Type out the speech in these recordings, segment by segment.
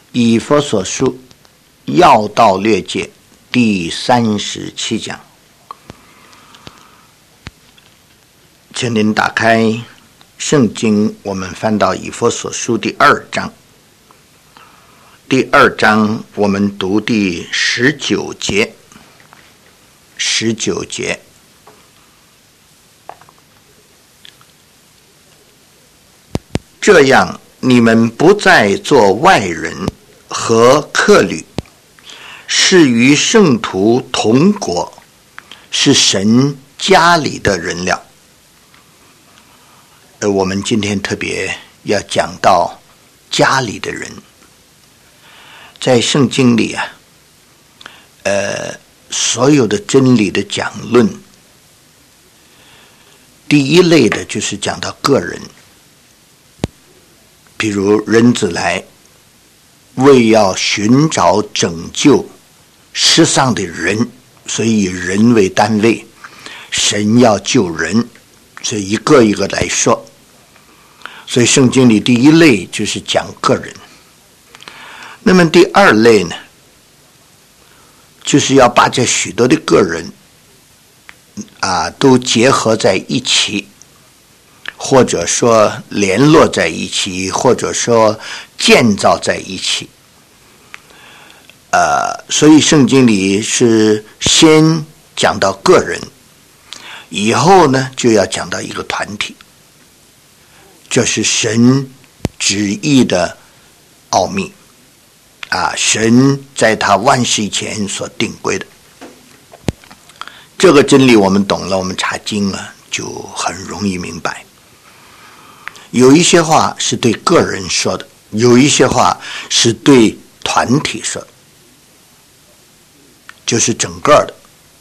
以弗所书要道略解第37讲，请您打开圣经，我们翻到以弗所书第2章。第2章我们读第19节。19节，这样你们不再做外人和客旅，是与圣徒同国，是神家里的人了。我们今天特别要讲到家里的人。在圣经里所有的真理的讲论，第一类的就是讲到个人，比如人子来为要寻找拯救世上的人，所以以人为单位，神要救人，所以一个一个来说。所以圣经里第一类就是讲个人。那么第二类呢，就是要把这许多的个人都结合在一起，或者说联络在一起，或者说建造在一起。所以圣经里是先讲到个人，以后呢就要讲到一个团体，这是神旨意的奥秘神在他万世以前所定规的。这个真理我们懂了，我们查经就很容易明白。有一些话是对个人说的，有一些话是对团体说的，就是整个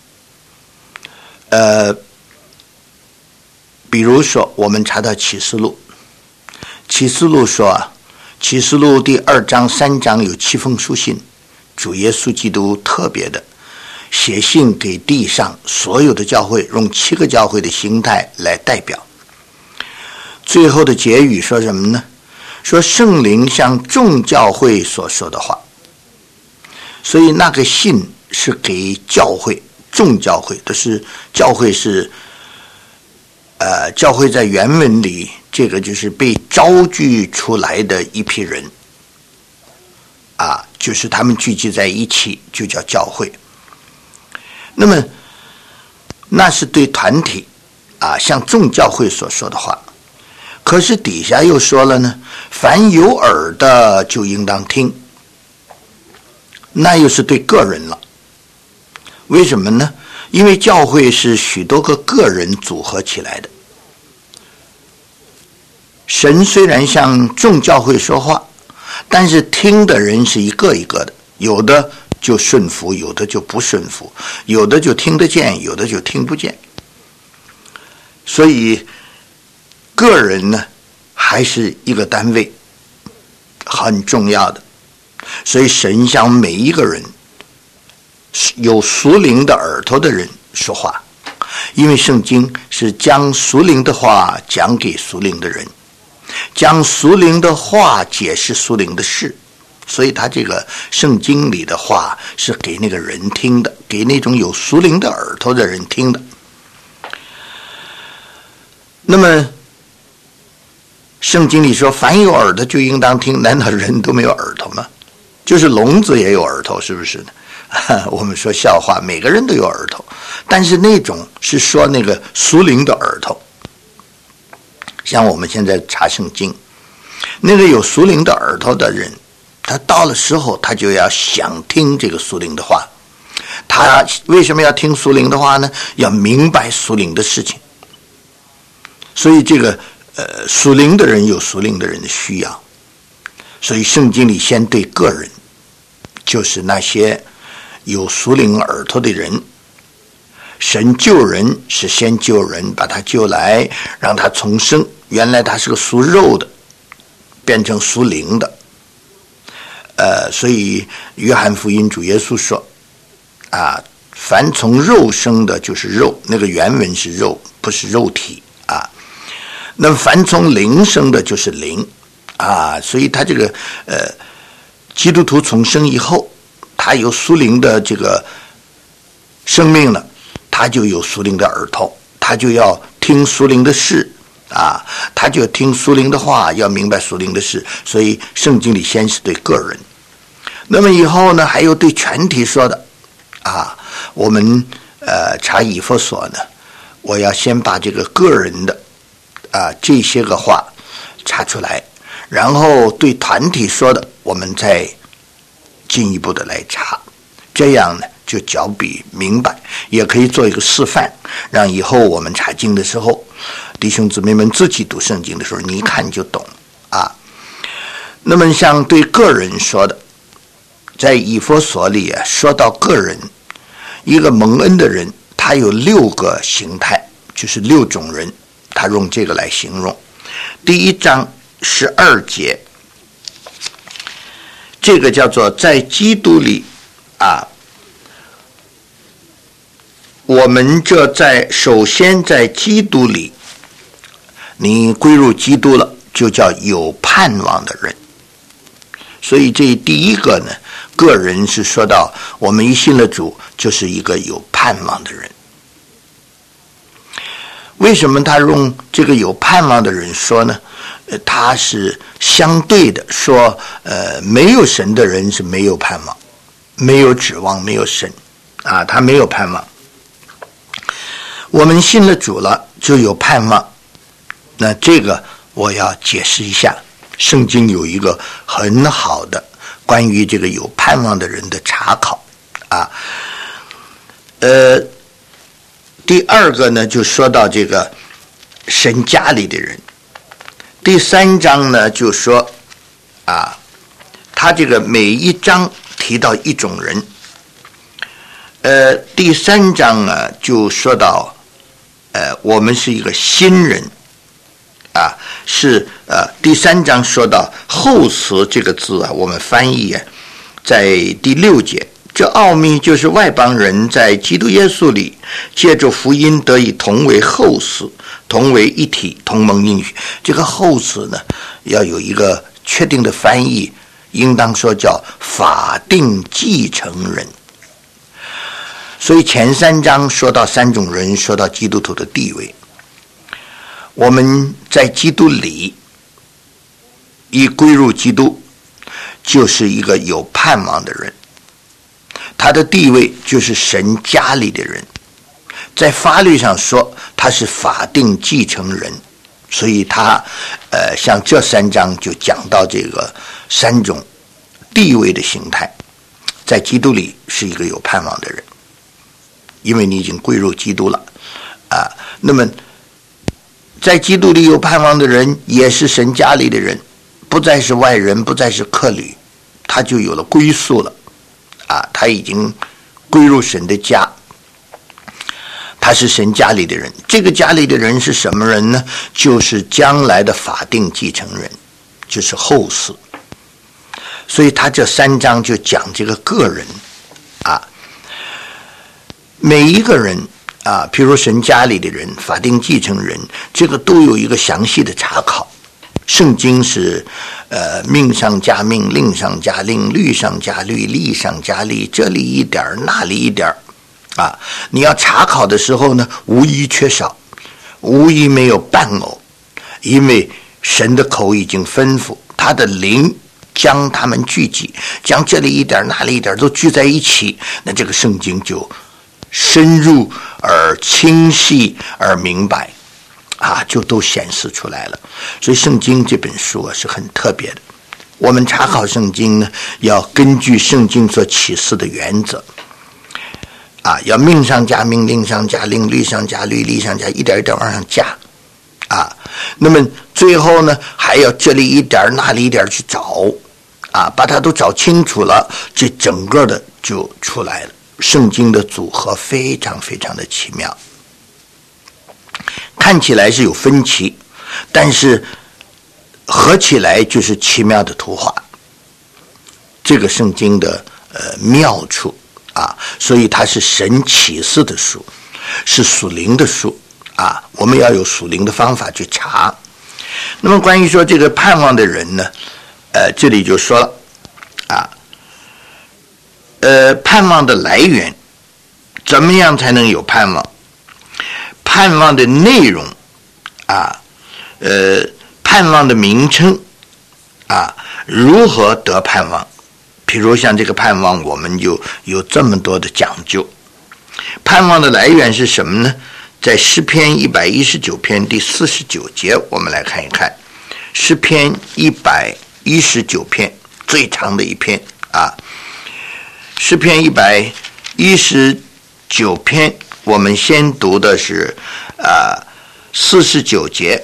的。比如说我们查到启示录，启示录说启示录第2章3章有7封书信，主耶稣基督特别的写信给地上所有的教会，用7个教会的形态来代表。最后的结语说什么呢？说圣灵向众教会所说的话。所以那个信是给教会，众教会，都是教会是教会在原文里，这个就是被招聚出来的一批人就是他们聚集在一起就叫教会。那么那是对团体向众教会所说的话。可是底下又说了呢，凡有耳的就应当听，那又是对个人了。为什么呢？因为教会是许多个个人组合起来的。神虽然向众教会说话，但是听的人是一个一个的，有的就顺服，有的就不顺服，有的就听得见，有的就听不见。所以个人呢还是一个单位，很重要的。所以神向每一个人，有属灵的耳朵的人说话，因为圣经是将属灵的话讲给属灵的人，将属灵的话解释属灵的事。所以他这个圣经里的话是给那个人听的，给那种有属灵的耳朵的人听的。那么圣经里说凡有耳的就应当听，难道人都没有耳朵吗？就是聋子也有耳朵，是不是呢？我们说笑话，每个人都有耳朵，但是那种是说那个属灵的耳朵。像我们现在查圣经，那个有属灵的耳朵的人，他到了时候他就要想听这个属灵的话。他为什么要听属灵的话呢？要明白属灵的事情。所以这个属灵的人有属灵的人的需要。所以圣经里先对个人，就是那些有属灵耳朵的人。神救人是先救人，把他救来，让他重生。原来他是个属肉的，变成属灵的。所以约翰福音主耶稣说凡从肉生的就是肉，那个原文是肉，不是肉体那么凡从灵生的就是灵所以他这个基督徒重生以后，他有属灵的这个生命了，他就有属灵的耳朵，他就要听属灵的事啊，他就听属灵的话，要明白属灵的事。所以圣经里先是对个人，那么以后呢，还有对全体说的啊。我们查以弗所呢，我要先把这个个人的这些个话查出来，然后对团体说的，我们再进一步的来查，这样呢就较比明白，也可以做一个示范，让以后我们查经的时候，弟兄姊妹们自己读圣经的时候，你一看就懂啊。那么像对个人说的，在以弗所里说到个人，一个蒙恩的人，他有6个形态，就是6种人，他用这个来形容。第1章12节，这个叫做在基督里我们首先在基督里，你归入基督了，就叫有盼望的人。所以这第一个呢，个人是说到我们一信了主，就是一个有盼望的人。为什么他用这个有盼望的人说呢？他是相对的说，没有神的人是没有盼望，没有指望，没有神啊，他没有盼望。我们信了主了，就有盼望。那这个我要解释一下，圣经有一个很好的关于这个有盼望的人的查考啊。第2个呢，就说到这个神家里的人。第3章呢，就说他这个每一章提到一种人。第3章呢，就说到我们是一个新人是第3章说到后词这个字我们翻译在第6节，这奥秘就是外邦人在基督耶稣里借着福音得以同为后嗣，同为一体，同蒙应许。这个后嗣呢，要有一个确定的翻译，应当说叫法定继承人。所以前3章说到3种人，说到基督徒的地位。我们在基督里一归入基督，就是一个有盼望的人，他的地位就是神家里的人。在法律上说他是法定继承人，所以他像这3章就讲到这个3种地位的形态。在基督里是一个有盼望的人，因为你已经归入基督了那么在基督里有盼望的人，也是神家里的人，不再是外人，不再是客旅，他就有了归宿了他已经归入神的家，他是神家里的人。这个家里的人是什么人呢？就是将来的法定继承人，就是后嗣。所以他这3章就讲这个个人每一个人譬如神家里的人，法定继承人，这个都有一个详细的查考。圣经是命上加命，令上加令，律上加律，例上加例，这里一点那里一点你要查考的时候呢，无一缺少，无一没有伴偶，因为神的口已经吩咐，他的灵将他们聚集，将这里一点那里一点都聚在一起，那这个圣经就深入而清晰而明白就都显示出来了。所以圣经这本书是很特别的。我们查考圣经呢，要根据圣经所启示的原则要命上加命，令上加令，律上加律，例上加，一点一点往上加那么最后呢，还要这里一点那里一点去找把它都找清楚了，这整个的就出来了。圣经的组合非常非常的奇妙，看起来是有分歧，但是合起来就是奇妙的图画。这个圣经的妙处所以它是神启示的书，是属灵的书我们要有属灵的方法去查。那么关于说这个盼望的人呢，这里就说了盼望的来源，怎么样才能有盼望？盼望的内容盼望的名称如何得盼望？比如像这个盼望，我们就有这么多的讲究。盼望的来源是什么呢？在诗篇119篇第49节，我们来看一看。诗篇119篇最长的一篇诗篇119篇，我们先读的是49节。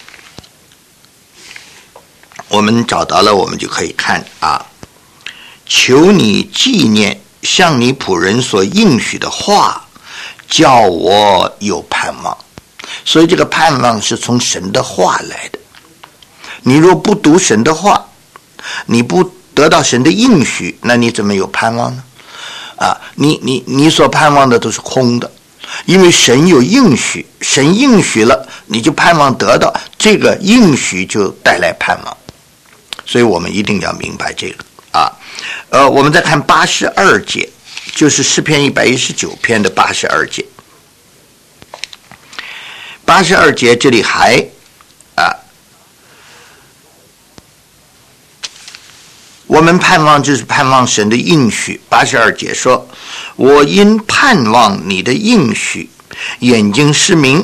我们找到了，我们就可以看求你纪念向你仆人所应许的话，叫我有盼望。所以这个盼望是从神的话来的。你若不读神的话，你不得到神的应许，那你怎么有盼望呢？你所盼望的都是空的，因为神有应许，神应许了，你就盼望得到，这个应许就带来盼望。所以我们一定要明白这个我们再看82节，就是诗篇119篇的82节。82节这里还我们盼望就是盼望神的应许。82节说，我因盼望你的应许，眼睛失明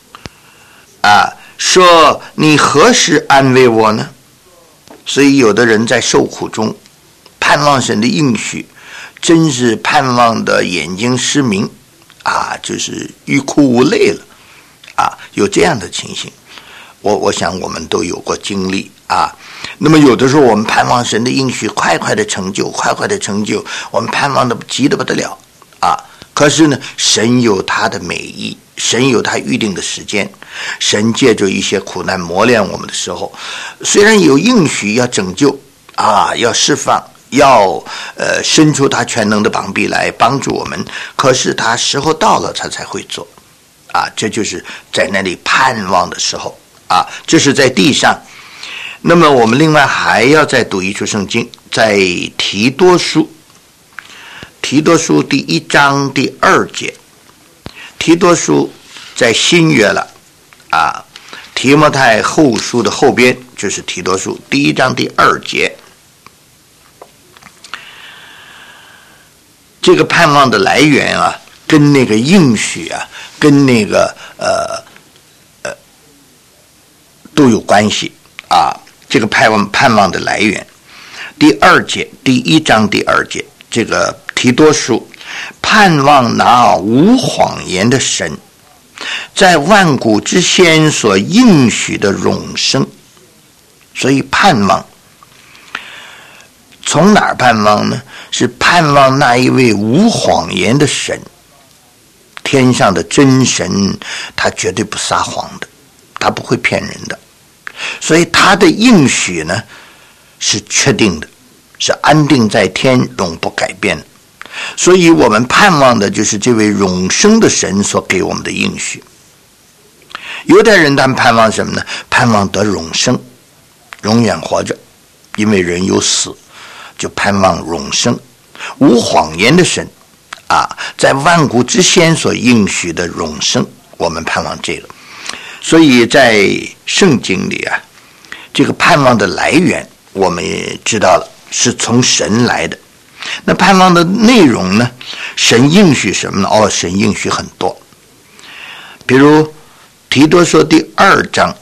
说你何时安慰我呢？所以有的人在受苦中盼望神的应许，真是盼望的眼睛失明就是欲哭无泪了有这样的情形。我想我们都有过经历那么有的时候我们盼望神的应许快快的成就，我们盼望的急得不得了可是呢，神有他的美意，神有他预定的时间，神借着一些苦难磨练我们的时候，虽然有应许要拯救要释放，要伸出他全能的膀臂来帮助我们，可是他时候到了他才会做这就是在那里盼望的时候这是在地上。那么我们另外还要再读一处圣经，在提多书第1章第2节。提多书在新约了提摩太后书的后边就是提多书第1章第2节。这个盼望的来源跟那个应许跟那个都有关系这个盼望的来源。第2节，第1章第2节，这个提多书，盼望那无谎言的神，在万古之先所应许的永生。所以盼望从哪儿盼望呢？是盼望那一位无谎言的神，天上的真神，他绝对不撒谎的，他不会骗人的。所以他的应许呢是确定的，是安定在天，永不改变的。所以我们盼望的就是这位永生的神所给我们的应许。犹太人他们盼望什么呢？盼望得永生，永远活着，因为人有死，就盼望永生。无谎言的神在万古之先所应许的永生，我们盼望这个。所以在圣经里这个盼望的来源我们也知道了，是从神来的。那盼望的内容呢？神应许什么呢？神应许很多。比如提多书第2章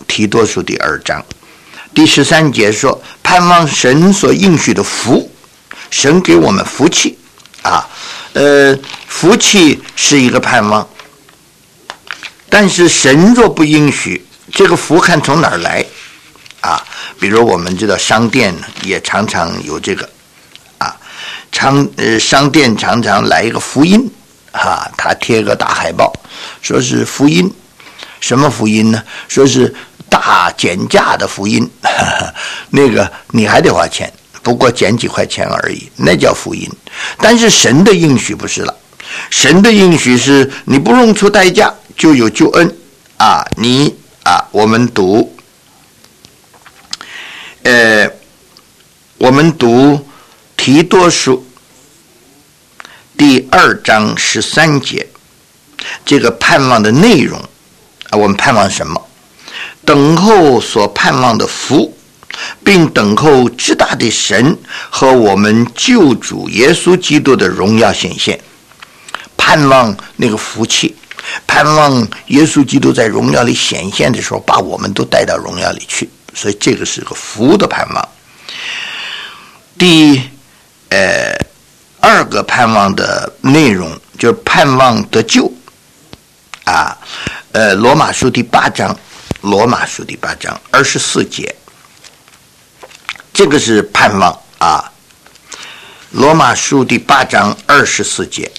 第13节说，盼望神所应许的福，神给我们福气福气是一个盼望。但是神若不应许，这个福看从哪儿来比如我们知道商店也常常有这个商店常常来一个福音他贴个大海报，说是福音。什么福音呢？说是大减价的福音那个你还得花钱，不过减几块钱而已，那叫福音。但是神的应许不是了，神的应许是你不用出代价就有救恩我们读提提多书第2章13节，这个盼望的内容我们盼望什么？等候所盼望的福，并等候至大的神和我们救主耶稣基督的荣耀显现。盼望那个福气，盼望耶稣基督在荣耀里显现的时候，把我们都带到荣耀里去。所以这个是个福的盼望。第二个盼望的内容就是盼望得救罗马书第8章24节，这个是盼望罗马书第8章24节，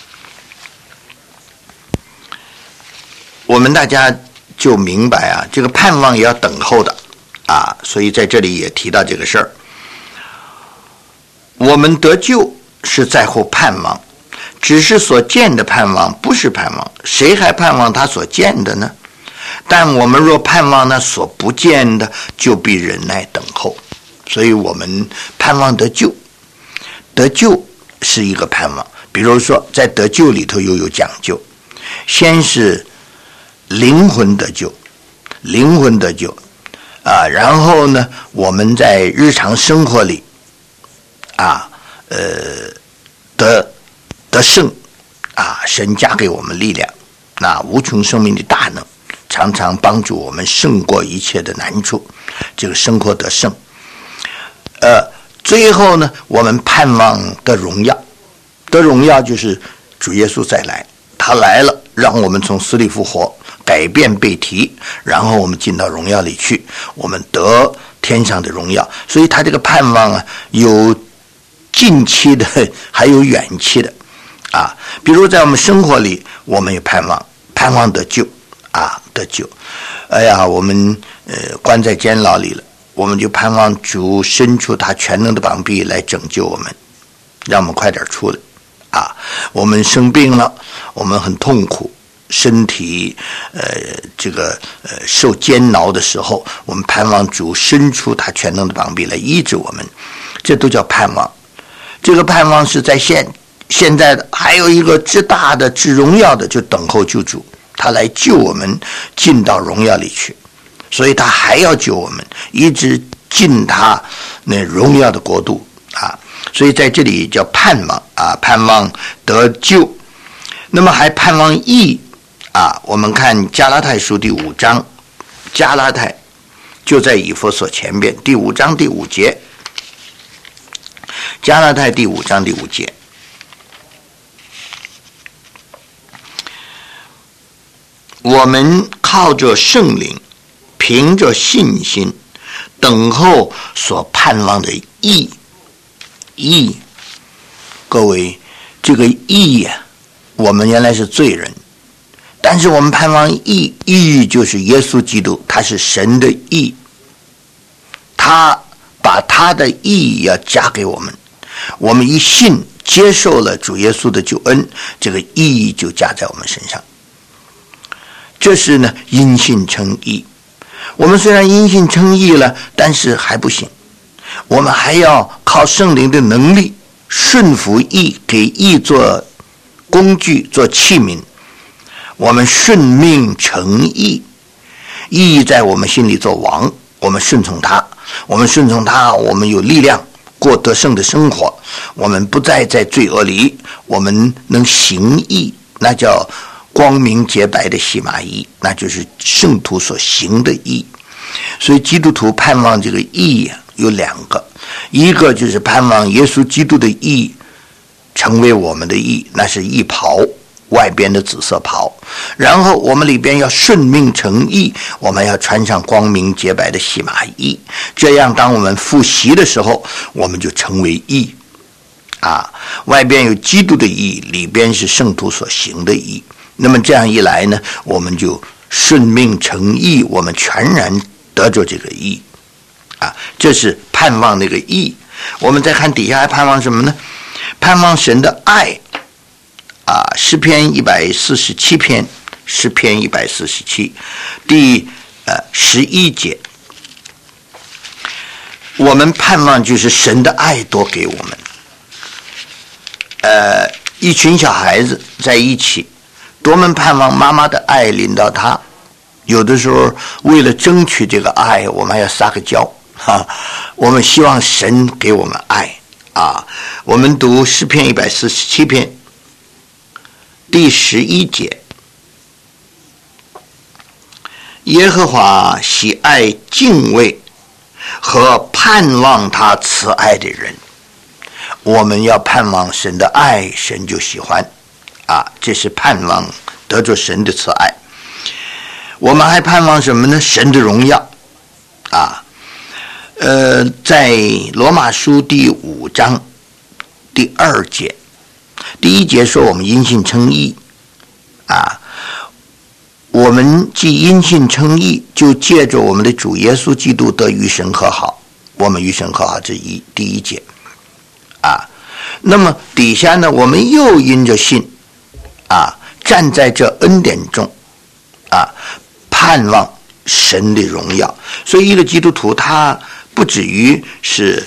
我们大家就明白这个盼望也要等候的所以在这里也提到这个事儿。我们得救是在乎盼望，只是所见的盼望不是盼望，谁还盼望他所见的呢？但我们若盼望那所不见的，就必忍耐等候。所以我们盼望得救，得救是一个盼望。比如说在得救里头又有讲究，先是灵魂得救，然后呢我们在日常生活里得胜神加给我们力量，那无穷生命的大能常常帮助我们胜过一切的难处，这个生活得胜。最后呢我们盼望得荣耀就是主耶稣再来，他来了让我们从死里复活，改变被提，然后我们进到荣耀里去，我们得天上的荣耀。所以他这个盼望有近期的还有远期的比如在我们生活里我们也盼望得救得救。我们关在监牢里了，我们就盼望主伸出他全能的膀臂来拯救我们，让我们快点出来我们生病了，我们很痛苦，身体受煎熬的时候，我们盼望主伸出他全能的膀臂来医治我们，这都叫盼望。这个盼望是在现在的。还有一个至大的至荣耀的，就等候救主，他来救我们进到荣耀里去，所以他还要救我们一直进他那荣耀的国度所以在这里叫盼望盼望得救。那么还盼望义我们看加拉太书第5章，加拉太就在以弗所前边，第5章第5节，加拉太第5章第5节，我们靠着圣灵，凭着信心等候所盼望的义。各位，这个义我们原来是罪人，但是我们盼望义就是耶稣基督，他是神的义，他把他的义要加给我们，我们一信接受了主耶稣的救恩，这个义就加在我们身上。这是呢因信称义。我们虽然因信称义了，但是还不行，我们还要靠圣灵的能力顺服义，给义做工具做器皿，我们顺命成义，义在我们心里做王，我们顺从他，我们有力量过得胜的生活，我们不再在罪恶里，我们能行义，那叫光明洁白的细麻衣，那就是圣徒所行的义。所以基督徒盼望这个义有2个，一个就是盼望耶稣基督的义成为我们的义，那是义袍，外边的紫色袍，然后我们里边要顺命成义，我们要穿上光明洁白的细麻衣，这样当我们复习的时候，我们就成为义外边有基督的义，里边是圣徒所行的义。那么这样一来呢，我们就顺命成义，我们全然得着这个义这是盼望那个义。我们再看底下还盼望什么呢？盼望神的爱诗篇147篇，诗篇147第11节，我们盼望就是神的爱多给我们一群小孩子在一起，多么盼望妈妈的爱临到他。有的时候为了争取这个爱，我们还要撒个娇我们希望神给我们爱我们读诗篇147篇第11节，耶和华喜爱敬畏和盼望他慈爱的人。我们要盼望神的爱，神就喜欢这是盼望得着神的慈爱。我们还盼望什么呢？神的荣耀在罗马书第5章第2节，第1节说我们因信称义我们既因信称义，就借着我们的主耶稣基督得与神和好。我们与神和好，这第1节那么底下呢，我们又因着信站在这恩典中盼望神的荣耀。所以一个基督徒他不止于是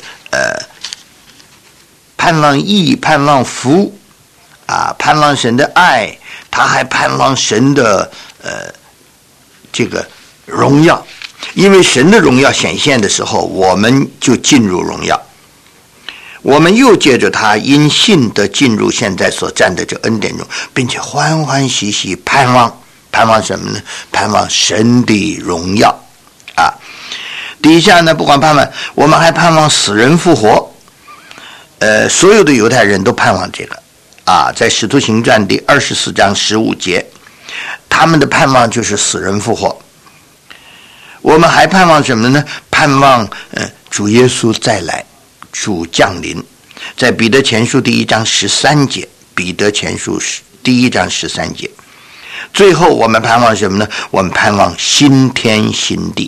盼望义、盼望福盼望神的爱，他还盼望神的这个荣耀。因为神的荣耀显现的时候，我们就进入荣耀。我们又借着他因信的进入现在所站的这恩典中，并且欢欢喜喜盼望什么呢？盼望神的荣耀底下呢，不管盼望，我们还盼望死人复活。所有的犹太人都盼望这个在使徒行传第24章15节，他们的盼望就是死人复活。我们还盼望什么呢？盼望主耶稣再来，主降临。在彼得前书第1章13节，彼得前书第1章13节。最后我们盼望什么呢？我们盼望新天新地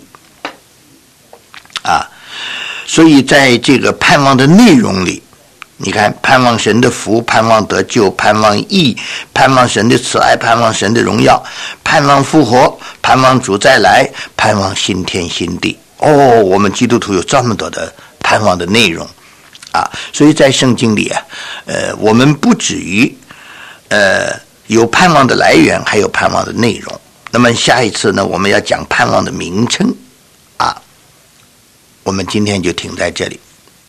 所以在这个盼望的内容里，你看，盼望神的福，盼望得救，盼望义，盼望神的慈爱，盼望神的荣耀，盼望复活，盼望主再来，盼望新天新地。我们基督徒有这么多的盼望的内容所以在圣经里我们不止于有盼望的来源，还有盼望的内容。那么下一次呢，我们要讲盼望的名称我们今天就停在这里。